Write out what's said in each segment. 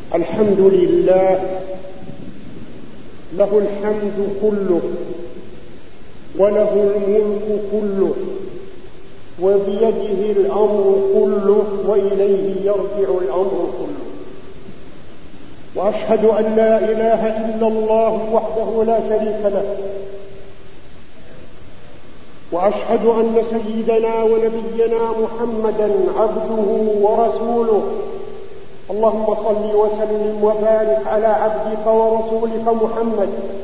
الحمد لله، له الحمد كله وله الملك كله وبيده الأمر كله وإليه يرجع الأمر كله. وأشهد أن لا إله إلا الله وحده لا شريك له، وأشهد أن سيدنا ونبينا محمدا عبده ورسوله. اللهم صل وسلم وبارك على عبدك ورسولك محمد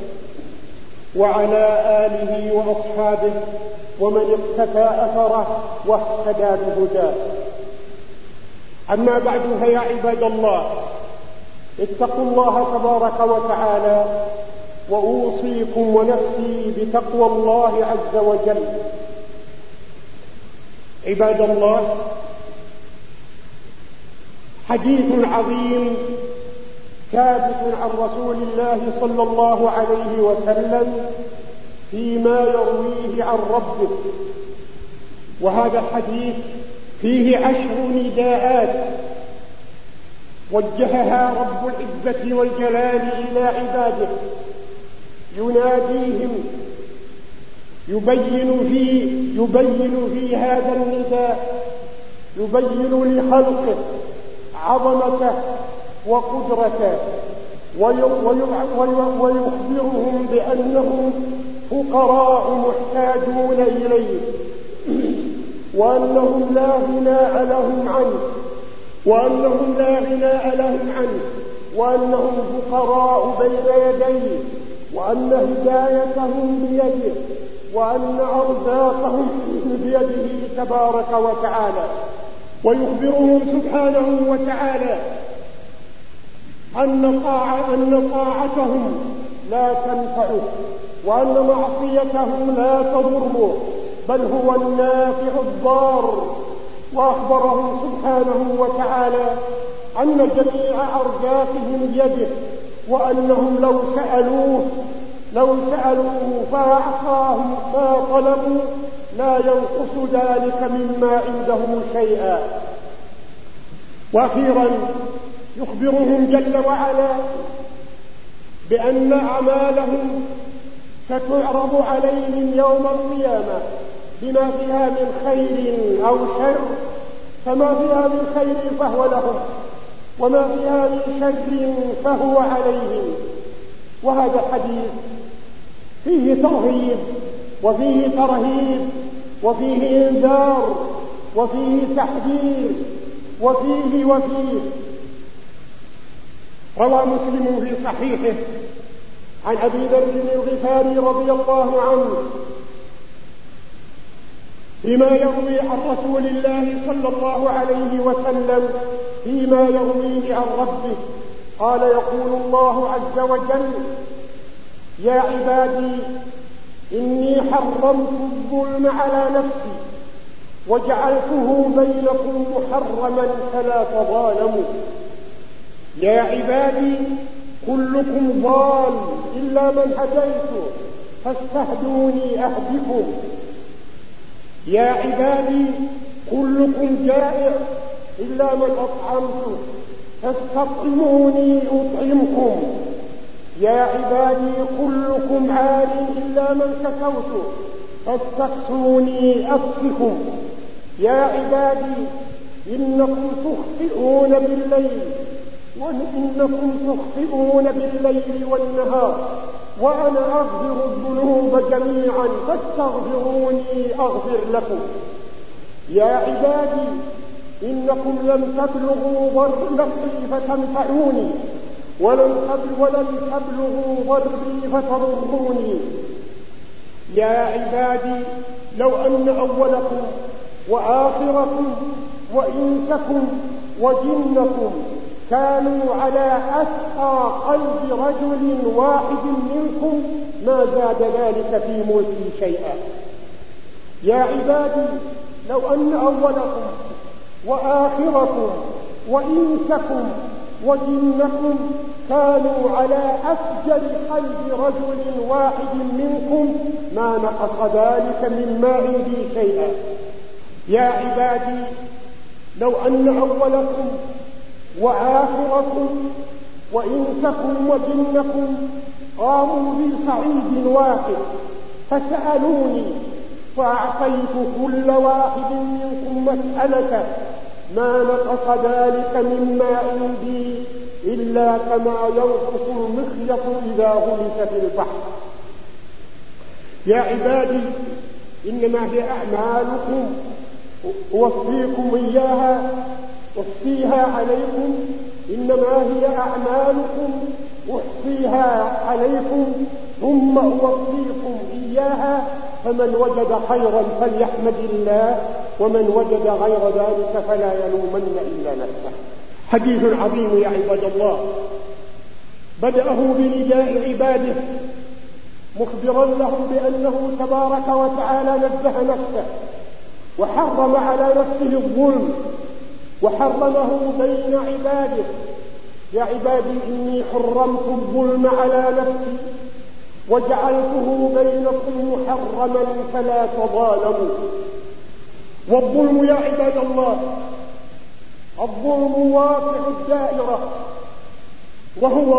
وعلى آله وأصحابه ومن اقتفى أثره واهتدى بهداه. أما بعد، فيا عباد الله، اتقوا الله تبارك وتعالى، وأوصيكم ونفسي بتقوى الله عز وجل. عباد الله، حديث عظيم ثابت عن رسول الله صلى الله عليه وسلم فيما يرويه عن ربه، وهذا الحديث فيه 10 نداءات وجهها رب العزة والجلال إلى عباده، يناديهم، يبين في هذا النداء، يبين لخلقه عظمته وقدرته، ويخبرهم بأنهم فقراء محتاجون إليه، وأنهم لا غناء لهم عنه، وأنهم فقراء بين يديه، وأن هدايتهم بيده، وأن أرزاقهم بيده تبارك وتعالى. ويخبرهم سبحانه وتعالى أن طاعتهم لا تنفعه، وأن معصيتهم لا تضره، بل هو النافع الضار. وأخبرهم سبحانه وتعالى أن جميع أرزاقهم بيده، وأنهم لو سألوه فأعطاهم ما طلبوا لا ينقص ذلك مما عندهم شيئا. وأخيرا يخبرهم جل وعلا بأن أعمالهم ستعرض عليهم يوم القيامة بما فيها من خير أو شر، فما فيها من خير فهو لهم، وما فيها من شر فهو عليهم. وهذا الحديث فيه ترغيب وفيه ترهيب وفيه إنذار وفيه تحذير وفيه. روى مسلم في صحيحه عن أبي ذر الغفاري رضي الله عنه فيما يروي عن رسول الله صلى الله عليه وسلم فيما يرويه عن ربه قال: يقول الله عز وجل: يا عبادي إني حرمت الظلم على نفسي وجعلته بينكم محرما فلا تظالموا. يا عبادي كلكم ضال إلا من هديته فاستهدوني أهدكم. يا عبادي كلكم جائع إلا من أطعمته فاستطعموني أطعمكم. يا عبادي كلكم عار إلا من كسوته فاستكسوني أكسكم. يا عبادي إنكم تخطئون بالليل والنهار وأنا أغفر الذنوب جميعا فاستغفروني أغفر لكم. يا عبادي إنكم لم تبلغوا نفعي فتنفعوني ولن تبلغوا ضري فتضروني. يا عبادي لو أن أولكم وآخركم وإنسكم وجنكم كانوا على أتقى قلب رجل واحد منكم ما زاد ذلك في ملكي شيئا. يا عبادي لو أن أولكم وآخركم وإنسكم وجنكم كانوا على أفجر قلب رجل واحد منكم ما نقص ذلك مما عندي شيئا. يا عبادي لو أن أولكم وآخركم وإنسكم وجنكم قاموا في صعيد واحد فسألوني فأعطيت كل واحد منكم مسألته ما نقص ذلك مما عندي إلا كما ينقص المخيط إذا غمس في البحر. يا عبادي إنما هي أعمالكم أوفيكم إياها أحصيها عليكم، إنما هي أعمالكم أحصيها عليكم ثم أوفيكم إياها، فمن وجد خيرا فليحمد الله ومن وجد غير ذلك فلا يلومن إلا نفسه. حديث عظيم يا عباد الله، بدأه بنداء عباده مخبرا لهم بأنه تبارك وتعالى نزه نفسه وحرم على نفسه الظلم وحرمه بين عباده. يا عبادي إني حرمت الظلم على نفسي وجعلته بينكم محرما فلا تظالموا. والظلم يا عباد الله، الظلم واقع الدائرة، وهو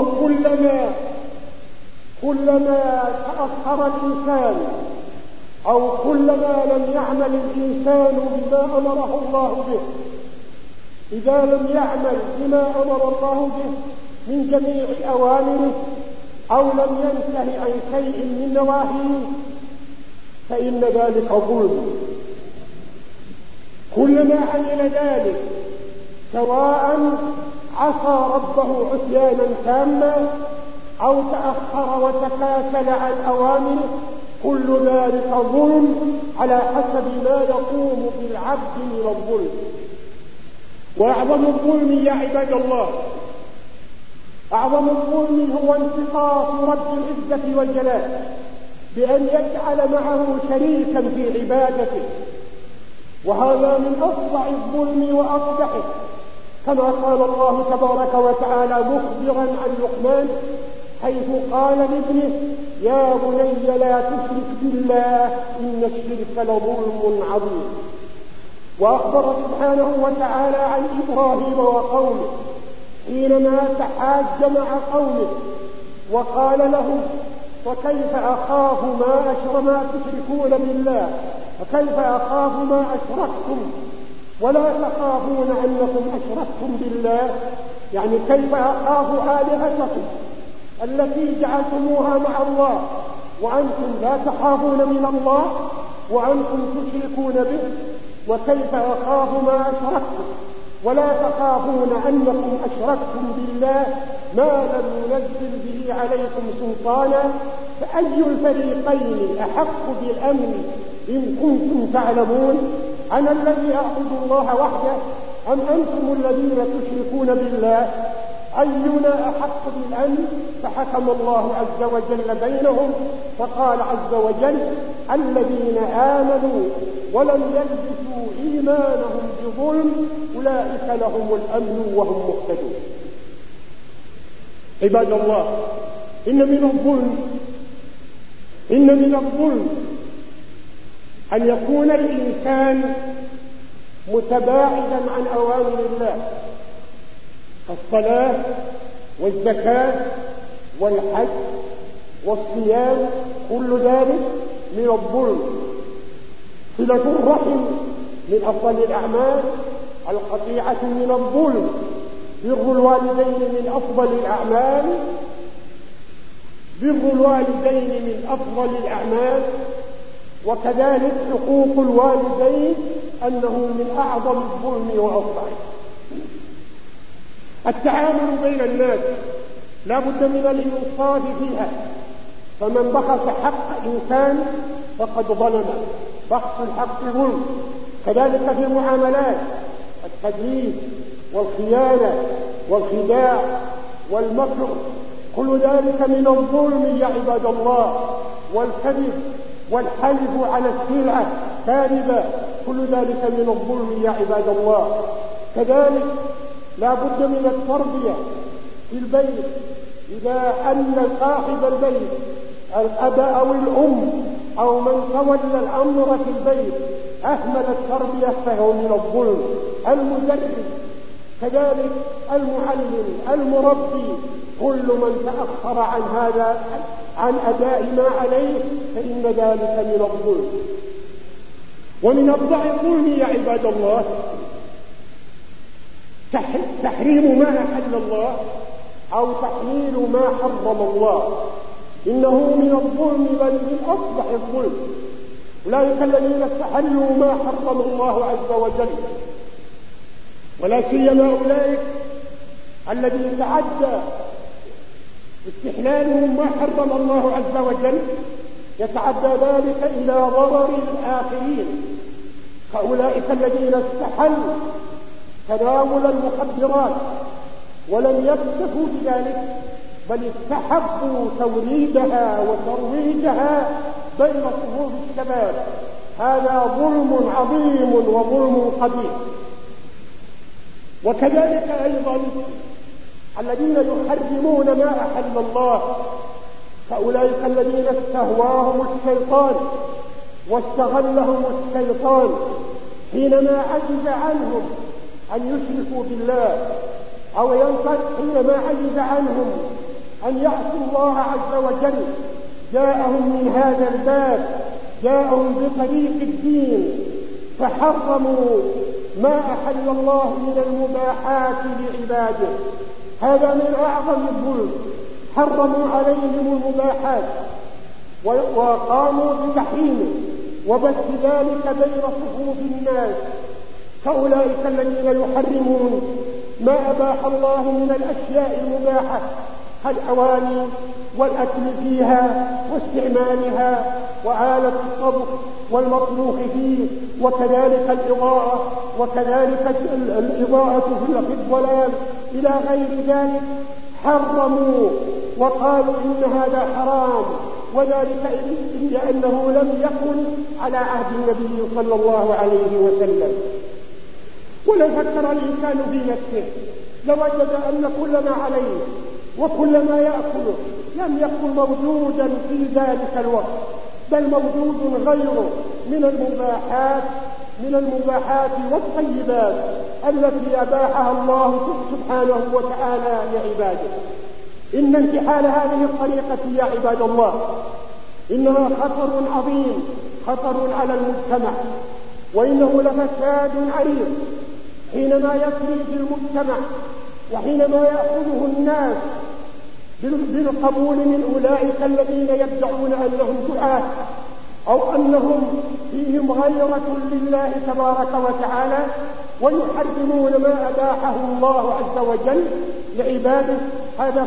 كلما تأخر الإنسان أو كلما لم يعمل الإنسان بما أمره الله به، إذا لم يعمل بما أمر الله به من جميع أوامره أو لم ينتهي عن شيء من نواهيه فإن ذلك ظلم. كلما عمل ذلك سواء عصى ربه عصيانا تاما أو تأخر وتكاسل عن أوامره، كل ذلك ظلم على حسب ما يقوم بالعبد من الظلم. وأعظم الظلم يا عباد الله، أعظم الظلم هو انتقاص رب العزة والجلال بأن يجعل معه شريكا في عبادته، وهذا من أفظع الظلم وأقبحه، كما قال الله تبارك وتعالى مخبرا عن لقمان حيث قال لابنه يا بني لا تشرك بالله إن الشرك لظلم عظيم. وأخبر سبحانه وتعالى عن إبراهيم وقومه حينما تحاج مع قومه وقال لهم وكيف أخاف ما تشركون بالله وكيف أخاف ما أشركتم ولا تخافون أنكم أشركتم بالله، يعني كيف أخاف آلهتكم التي جعلتموها مع الله وأنتم لا تخافون من الله وأنتم تشركون به، وكيف أخاف ما أشركتم ولا تخافون أنكم أشركتم بالله ما لم ينزل به عليكم سلطانا، فأي الفريقين أحق بالأمن إن كنتم تعلمون؟ أنا الذي أعبد الله وحده أم أنتم الذين تشركون بالله؟ أينا أحق بالأمن؟ فحكم الله عز وجل بينهم فقال عز وجل الذين آمنوا ولم يلبسوا إيمانهم بظلم أولئك لهم الأمن وهم مهتدون. عباد الله، إن من الظلم أن يكون الإنسان متباعدا عن أوامر الله كالصلاة والزكاة والحج والصيام، كل ذلك من الظلم. صلة الرحم من أفضل الأعمال، القطيعة من الظلم، بر الوالدين من أفضل الأعمال، وكذلك حقوق الوالدين أنه من أعظم الظلم وأفضله. التعامل بين الناس لا بد من الإنصاف فيها، فمن بخس حق إنسان فقد ظلم، بخس الحق ظلم. كذلك في المعاملات التدليس والخيانة والخداع والمكر، كل ذلك من الظلم يا عباد الله. والكذب والحلف على السلعة كاذبة، كل ذلك من الظلم يا عباد الله. كذلك لا بد من التربية في البيت، إذا أن صاحب البيت الأب أو الأم أو من تولى الأمر في البيت أهمل التربية فهو من الظلم. المدرس كذلك المعلم المربي، كل من تأخر عن هذا عن أداء ما عليه فإن ذلك من الظلم. ومن أفظع الظلم يا عباد الله تحريم ما أحل الله أو تحليل ما حرم الله. إنه من الظلم بل من أفظع الظلم. أولئك الذين استحلوا ما حرم الله عز وجل، ولا سيما أولئك الذين تعدى استحلالهم ما حرم الله عز وجل يتعدى ذلك إلى ضرر الآخرين، كأولئك الذين استحلوا تناول المخدرات ولم يكتفوا بذلك بل استحبوا توريدها وترويجها بين صفوف الشباب. هذا ظلم عظيم وظلم قبيح. وكذلك أيضا الذين يحرمون ما أحل الله، فأولئك الذين استهواهم الشيطان واستغلهم الشيطان حينما عجز عنهم أن يشركوا بالله، أو حينما عجز عنهم أن يعصوا الله عز وجل، جاءهم من هذا الباب، جاءهم بطريق الدين فحرموا ما أحل الله من المباحات لعباده. هذا من أعظم الظلم. حرموا عليهم المباحات وقاموا بتحريمه وبث ذلك بين صفوف الناس، كأولئك الذين يحرمون ما أباح الله من الأشياء المباحة كالأواني والأكل فيها واستعمالها وآلة الطبخ والمطبوخ فيه، وكذلك الإضاءة، وكذلك الإضاءة في الظلال إلى غير ذلك. حرموا وقالوا إن هذا حرام، وذلك لأنه لم يكن على عهد النبي صلى الله عليه وسلم. ولو فكر الإنسان في نفسه لوجد أن كل ما عليه وكل ما يأكله لم يكن موجودا في ذلك الوقت، بل موجود غيره من المباحات والطيبات التي أباحها الله سبحانه وتعالى لعباده. إن انتحال هذه الطريقة يا عباد الله إنها خطر عظيم، خطر على المجتمع، وإنه لفساد عريض حينما يسري في المجتمع، وحينما يأخذه الناس بالقبول من أولئك الذين يدعون أنهم دعاة أو أنهم فيهم غيرة لله تبارك وتعالى، ويحرمون ما أباحه الله عز وجل لعباده. هذا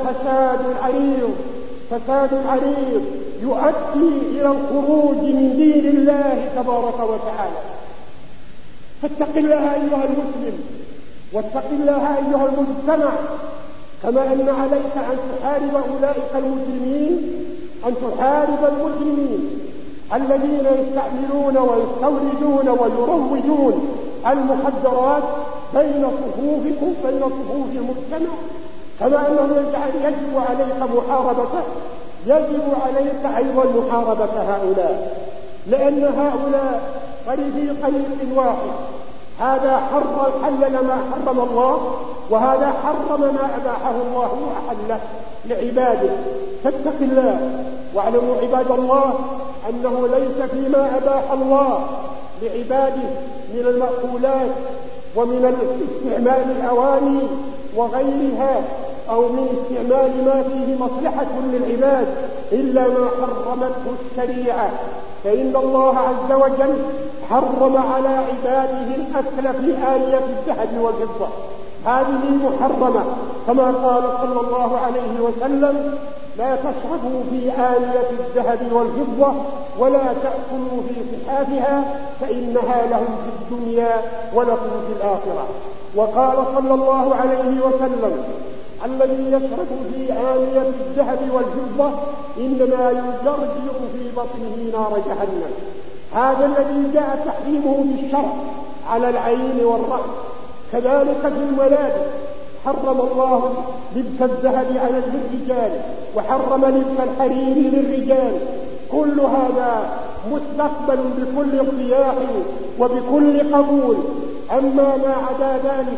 فساد عريض يؤدي إلى الخروج من دين الله تبارك وتعالى. فاتق الله أيها المسلم، واتق الله أيها المجتمع، كما أن عليك أن تحارب أولئك المجرمين، أن تحارب المجرمين الذين يستعملون ويستوردون ويروجون المخدرات بين صفوف المجتمع. كما أنه يجب عليك محاربته، يجب عليك أيضا محاربة هؤلاء، لأن هؤلاء في طريق واحد. هذا حلل ما حرم الله، وهذا حرم ما أباحه الله وأحله لعباده. فاتق الله، واعلموا عباد الله أنه ليس فيما أباح الله لعباده من المأكولات ومن استعمال الأواني وغيرها أو من استعمال ما فيه مصلحة للعباد إلا ما حرمته الشريعة. فإن الله عز وجل حرم على عباده الأكل في آنية الذهب والفضة، هذه محرمة، كما قال صلى الله عليه وسلم: لا تشربوا في آنية الذهب والفضة ولا تأكلوا في صحافها فإنها لهم في الدنيا ولكم في الآخرة. وقال صلى الله عليه وسلم: الذي يشرب في آنية الذهب والفضة إنما يجرجر في بطنه نار جهنم. هذا الذي جاء تحريمه بالشرع على العين والرأس. كذلك في الملابس حرم الله لبس الذهب على الرجال، وحرم لبس الحرير للرجال. كل هذا مستقبل بكل ارتياح وبكل قبول. أما ما عدا ذلك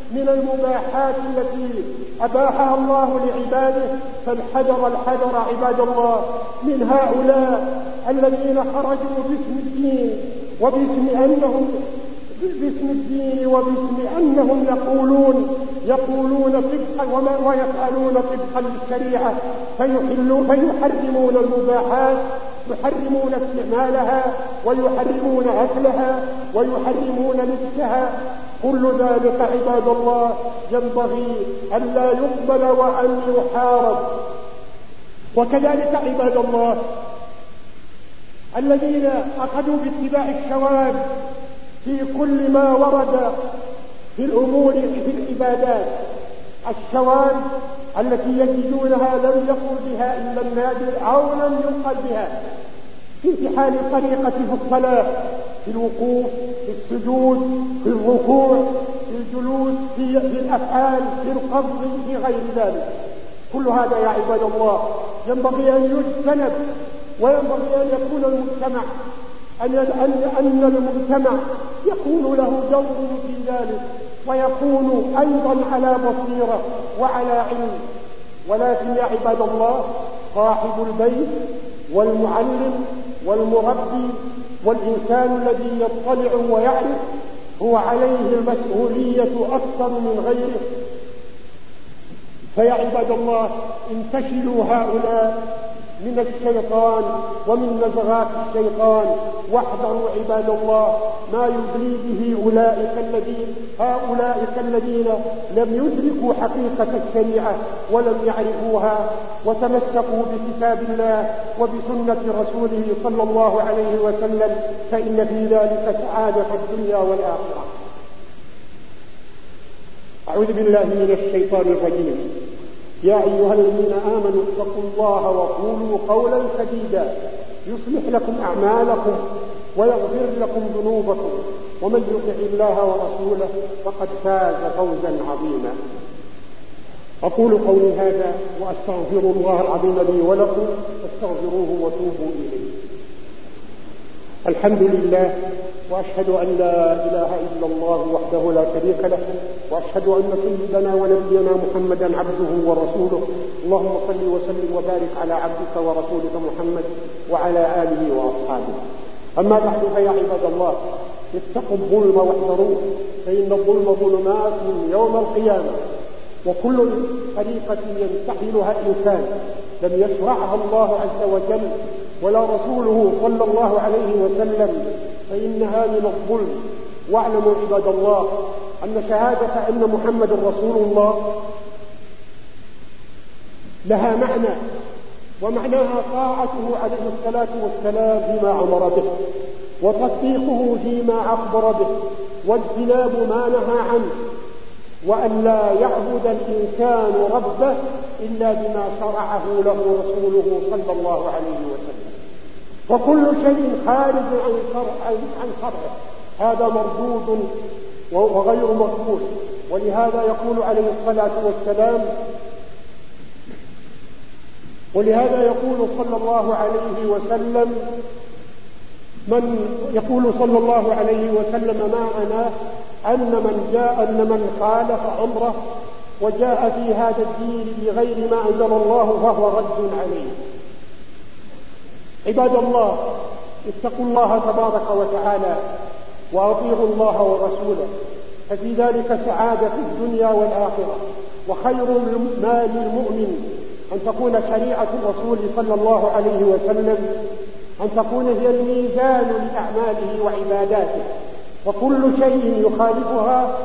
من المباحات التي أباحها الله لعباده، فالحذر الحذر عباد الله من هؤلاء الذين خرجوا باسم الدين وباسم أنهم يقولون طبقا ويفعلون طبقا للشريعة، فيحرمون المباحات، يحرمون استعمالها ويحرمون أكلها ويحرمون لبسها. كل ذلك عباد الله ينبغي أن لا يقبل وأن يحارب. وكذلك عباد الله الذين أخذوا باتباع الشواذ في كل ما ورد في الأمور في العبادات، الشواذ التي يجدونها لم يقل بها إلا النادر أو لم ينقل بها، في امتحان الطريقة في الصلاة، في الوقوف، في السجود، في الركوع، في الجلوس، في الأفعال، في القبض، في غير ذلك. كل هذا يا عباد الله ينبغي أن يجتنب، وينبغي أن يكون المجتمع أن المجتمع يكون له دور في ذلك، ويكون أيضا على بصيرة وعلى علم. ولكن يا عباد الله صاحب البيت والمعلم والمربي والإنسان الذي يطلع ويعرف هو عليه المسؤولية أكثر من غيره. فيا عباد الله انتشلوا هؤلاء من الشيطان ومن نزغات الشيطان، واحذروا عباد الله ما يبلي به هؤلاء الذين لم يدركوا حقيقة الشريعة ولم يعرفوها، وتمسكوا بكتاب الله وبسنة رسوله صلى الله عليه وسلم، فإن في ذلك سعادة الدنيا والآخرة. أعوذ بالله من الشيطان الرجيم. يا أيها الذين آمنوا اتقوا الله وقولوا قولا سديدا يصلح لكم أعمالكم ويغفر لكم ذنوبكم، ومن يطع الله ورسوله فقد فاز فوزا عظيما. أقول قولي هذا وأستغفر الله العظيم لي ولكم، فاستغفروه وتوبوا إليه. الحمد لله، وأشهد أن لا إله إلا الله وحده لا شريك له، وأشهد أن سيدنا ونبينا محمدا عبده ورسوله. اللهم صل وسلم وبارك على عبدك ورسولك محمد وعلى آله وأصحابه. أما بعد، فيا عباد الله اتقوا الظلم واحذروه، فإن الظلم ظلمات يوم القيامة، وكل طريقة ينتحلها إنسان لم يشرعها الله عز وجل ولا رسوله صلى الله عليه وسلم فإنها من الظلم. واعلموا عباد الله أن شهادة أن محمد رسول الله لها معنى، ومعناها طاعته عليه الصلاة والسلام فيما أمر به، وتصديقه فيما أخبر به، واجتناب ما نهى عنه، وأن لا يعبد الإنسان ربه إلا بما شرعه له رسوله صلى الله عليه وسلم. وكل شيء خارج عن شرعه هذا مردود وغير مقبول. ولهذا يقول عليه الصلاة والسلام، ولهذا يقول صلى الله عليه وسلم معنا أن من خالف أمره وجاء في هذا الدين بغير ما أنزل الله فهو رد عليه. عباد الله اتقوا الله تبارك وتعالى وأطيعوا الله ورسوله، ففي ذلك سعادة الدنيا والآخرة. وخير ما للمؤمن أن تكون شريعة الرسول صلى الله عليه وسلم أن تكون هي الميزان لأعماله وعباداته، وكل شيء يخالفها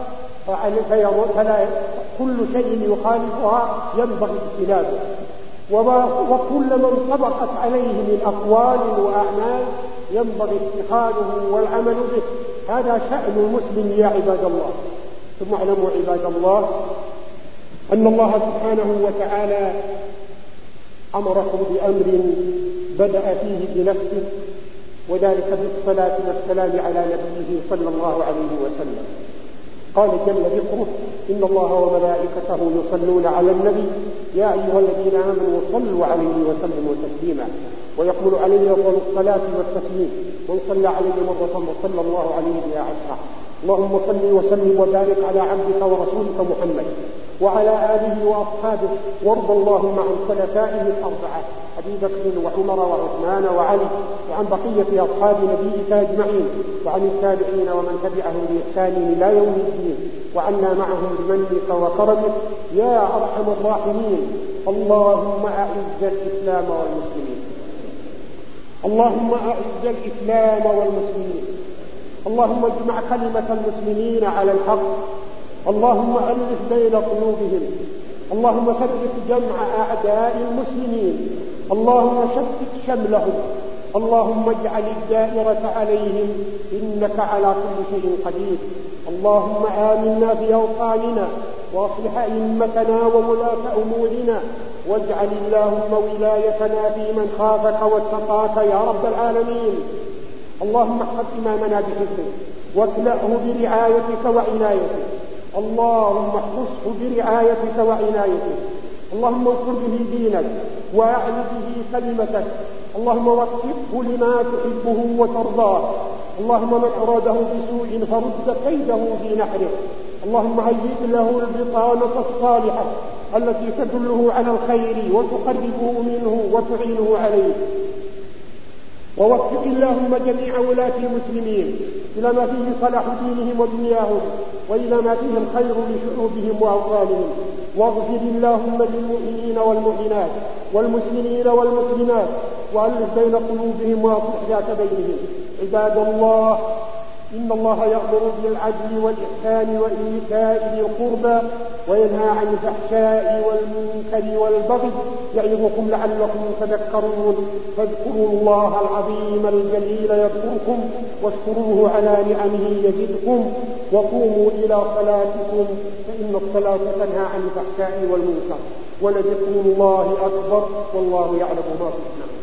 كل شيء يخالفها ينبغي اجتنابه، وكل من طبقت عليه من أقوال وأعمال ينبغي اتخاذه والعمل به. هذا شأن المسلم يا عباد الله. ثم اعلموا عباد الله أن الله سبحانه وتعالى أمركم بأمر بدأ فيه بنفسه، وذلك بالصلاة والسلام على نبيه صلى الله عليه وسلم. قال جل ذكره: إن الله وملائكته يصلون على النبي يا أيها الذين آمنوا صلوا عليه وسلموا تسليما. ويقول عليه أفضل الصلاة والتسليم: من صلى عليه مرة وصلى الله عليه بها عشرة. اللهم صل وسلم وبارك على عبدك ورسولك محمد وعلى آله وأصحابه، وارض اللهم عن خلفائه الأربعة أبي بكر وعمر وعثمان وعلي، وعن بقية أصحاب نبيك أجمعين، وعن التابعين ومن تبعهم بإحسان إلى يوم الدين، وعنا معهم بمنك وكرمك يا أرحم الراحمين. اللهم أعز الإسلام والمسلمين، اللهم أعز الإسلام والمسلمين، اللهم اجمع كلمة المسلمين على الحق، اللهم ألف بين قلوبهم، اللهم ثبت جمع أعداء المسلمين، اللهم شتت شملهم، اللهم اجعل الدائرة عليهم إنك على كل شيء قدير. اللهم آمنا في أوطاننا واصلح أئمتنا وولاة أمورنا، واجعل اللهم ولايتنا في من خافك واتقاك يا رب العالمين. اللهم احفظ إمامنا بحفظه واكلأه برعايتك وعنايتك، اللهم احفظه برعايتك وعنايتك، اللهم انصر به دينك وأعل به كلمتك، اللهم وفقه لما تحبه وترضاه، اللهم من أراده بسوء فرد كيده في نحره، اللهم هيئ له البطانة الصالحة التي تدله على الخير وتقربه منه وتعينه عليه. ووفق اللهم جميع ولاة المسلمين إلى ما فيه صلاح دينهم ودنياهم، وإلى ما فيه الخير لشعوبهم وأوطانهم. واغفر اللهم للمؤمنين والمؤمنات والمسلمين والمسلمات، وألف بين قلوبهم وأصلح ذات بينهم. عباد الله، إن الله يأمر بالعدل والإحسان وإيتاء ذي القربى وينهى عن الفحشاء والمنكر والبغي، يعظكم لعلكم تذكرون. فاذكروا الله العظيم الجليل يذكركم، واشكروه على نعمه يزدكم، وقوموا إلى صلاتكم فإن الصلاة تنهى عن الفحشاء والمنكر، ولذكر الله أكبر، والله يعلم ما تصنعون.